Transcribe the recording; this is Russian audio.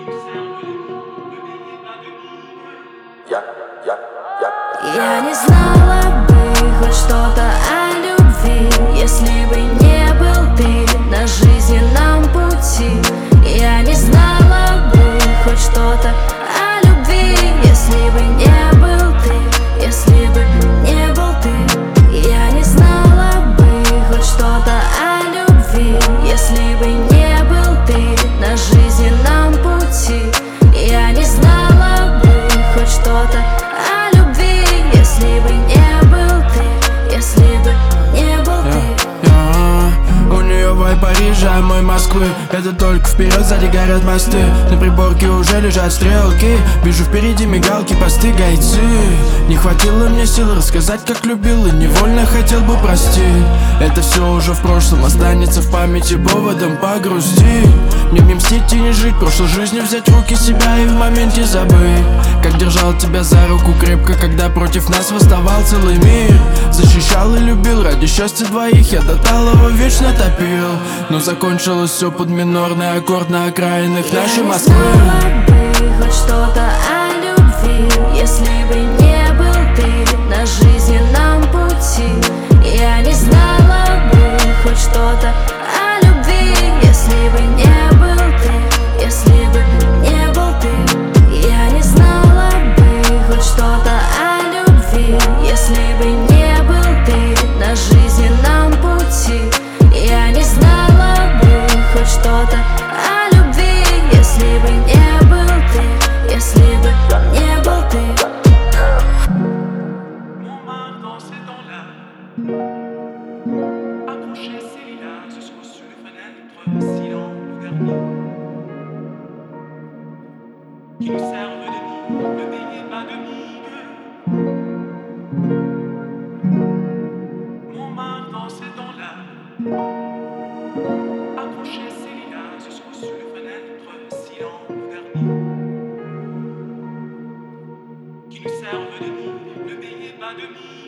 Я, я, Я не знала бы хоть что-то о любви, если бы не был ты на жизненном пути. Я не знала бы хоть что-то о любви, если бы не был ты, если бы не был ты. Я не знала бы хоть что-то о любви, если бы не был ты на жизненном пути. Я не знала бы хоть что-то о любви, если бы не был ты, если бы не был ты. У нее вайб Парижа, а мой Москвы. Это только вперед, сзади горят мосты. На приборке уже лежат стрелки. Вижу впереди мигалки, посты, гайцы. Не хватило мне сил рассказать, как любил, и невольно хотел бы простить. Это все уже в прошлом, останется в памяти поводом погрустить. Мне не мстить и не жить, прошлой жизнью взять в руки себя и в моменте забыть. Как держал тебя за руку крепко, когда против нас восставал целый мир. Защищал и любил, ради счастья двоих я до талого вечно топил. Но закончилось все под минорный аккорд на окраинах нашей Москвы. Я не знала бы хоть что-то о любви, если бы не был ты на жизненном пути. Я не знала бы хоть что-то о любви, если бы не был ты, если бы не был ты. Я не знала бы хоть что-то о любви, если бы не был ты на жизненном пути. Я не знала бы хоть что-то о любви, если бы не был ты, если бы не был ты. Mon main dans ces temps-là, accrochait ses lilas jusqu'aux sur les fenêtres, silent vernis, qui nous servent de nid, ne payez pas de mine. Mon main dans ces temps-là, accrochait ses lilas jusqu'aux sur les fenêtres, silent vernis, qui nous servent de nid, ne payez pas de mine.